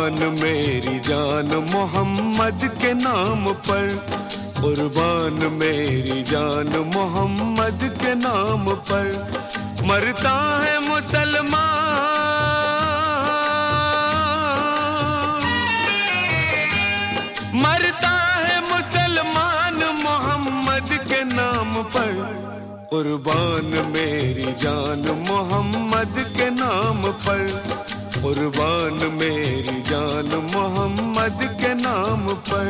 قربان میری جان محمد کے نام پر، قربان میری جان محمد کے نام پر، مرتا ہے مسلمان، مرتا ہے مسلمان محمد کے نام پر، قربان میری جان محمد کے نام پر، قربان میری جان محمد کے نام پر۔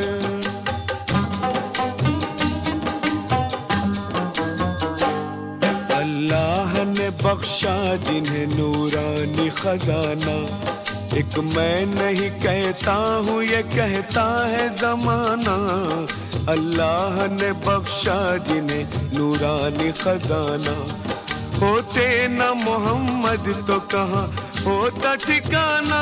اللہ نے بخشا جنہیں نورانی خزانہ، ایک میں نہیں کہتا ہوں یہ کہتا ہے زمانہ، اللہ نے بخشا جنہیں نورانی خزانہ، ہوتے نہ محمد تو کہاں ہوتا ٹھکانہ،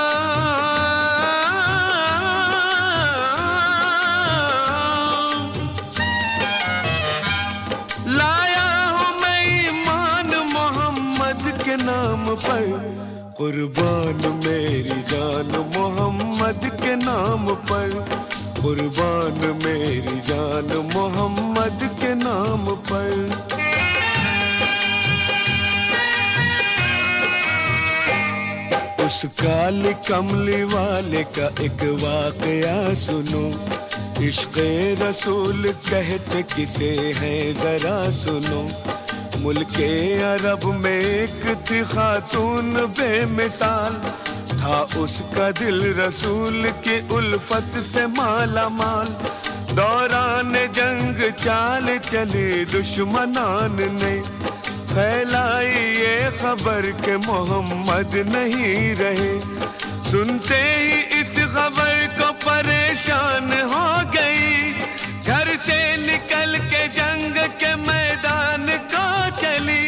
لایا ہوں میں ایمان محمد کے نام پر، قربان میری جان محمد کے نام پر، قربان میری جان محمد کے نام پر۔ اس کال کملی والے کا ایک واقعہ سنو، عشق رسول کہتے کسے ہیں ذرا سنو، ملک عرب میں ایک تھی خاتون بے مثال، تھا اس کا دل رسول کی الفت سے مالا مال، دوران جنگ چال چلی دشمنان نے، پھیلائی یہ خبر کہ محمد نہیں رہے، سنتے ہی اس خبر کو پریشان ہو گئی، گھر سے نکل کے جنگ کے میدان کو چلی،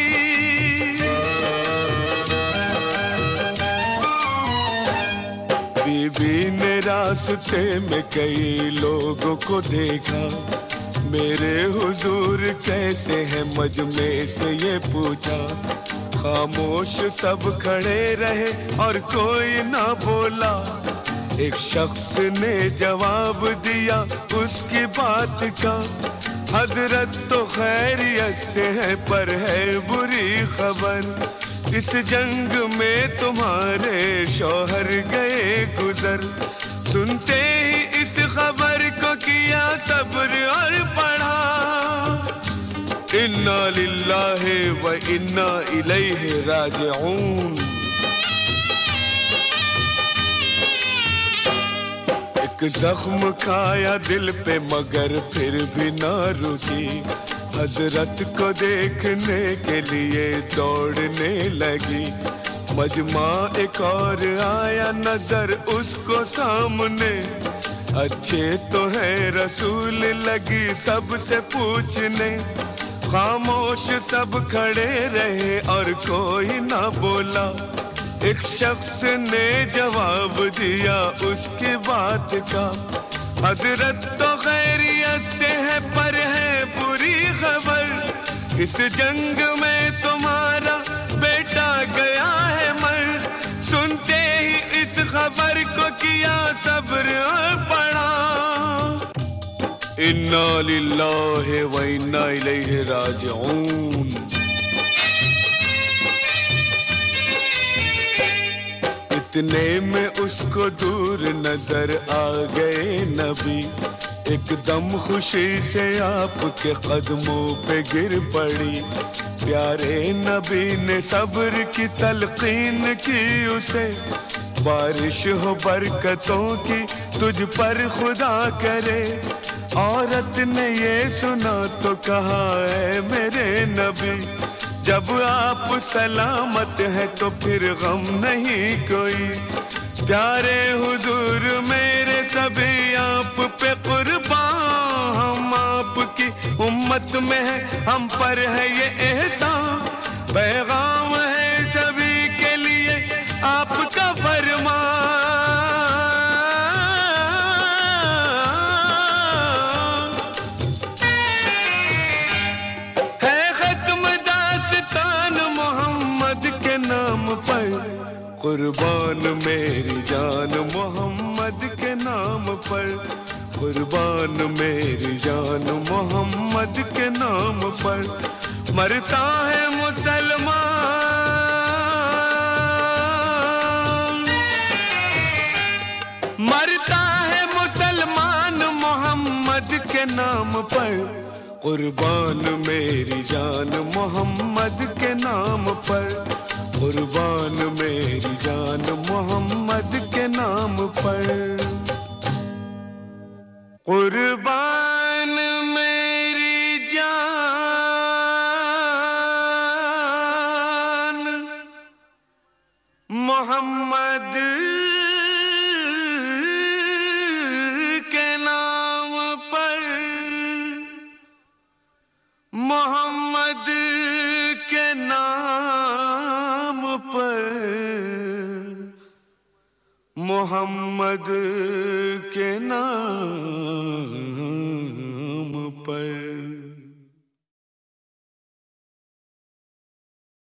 بی بی نے راستے میں کئی لوگوں کو دیکھا، میرے حضور کیسے ہیں مجمع سے یہ پوچھا، خاموش سب کھڑے رہے اور کوئی نہ بولا، ایک شخص نے جواب دیا اس کی بات کا، حضرت تو خیریت سے ہے پر ہے بری خبر، اس جنگ میں تمہارے شوہر گئے گزر، سنتے ہی اس خبر کو کیا صبر اور پڑھا، انا للہ و انا الیہ راجعون، ایک زخم کھایا دل پہ مگر پھر بھی نہ رکی، حضرت کو دیکھنے کے لیے دوڑنے لگی، مجمع ایک اور آیا نظر اس کو سامنے، اچھے تو ہے رسول لگی سب سے پوچھنے، خاموش سب کھڑے رہے اور کوئی نہ بولا، ایک شخص نے جواب دیا اس کی بات کا، حضرت تو خیریت سے ہے پر ہے بری خبر، اس جنگ میں تمہارا بیٹا گیا ہے مر، سنتے ہی اس خبر کو کیا صبر اور پڑھا، انا للہ و انا الیہ راجعون۔ اتنے میں اس کو دور نظر آ گئے نبی، ایک دم خوشی سے آپ کے قدموں پہ گر پڑی، پیارے نبی نے صبر کی تلقین کی اسے، بارش ہو برکتوں کی تجھ پر خدا کرے، عورت نے یہ سنا تو کہا اے میرے نبی، جب آپ سلامت ہیں تو پھر غم نہیں کوئی، پیارے حضور میرے سبھی آپ پہ قربان، ہم آپ کی امت میں ہیں ہم پر ہے یہ احسان، پیغام ہے سبھی کے لیے آپ کا فرمان، ہے ختم داستان محمد کے نام پر، قربان میری جان محمد نام پر قربان میری جان محمد کے نام پر مرتا ہے مسلمان مرتا ہے مسلمان محمد کے نام پر قربان میری جان محمد کے نام پر قربان میری جان محمد کے نام پر قربان میری جان محمد کے نام پر محمد کے نام پر محمد کے نام پر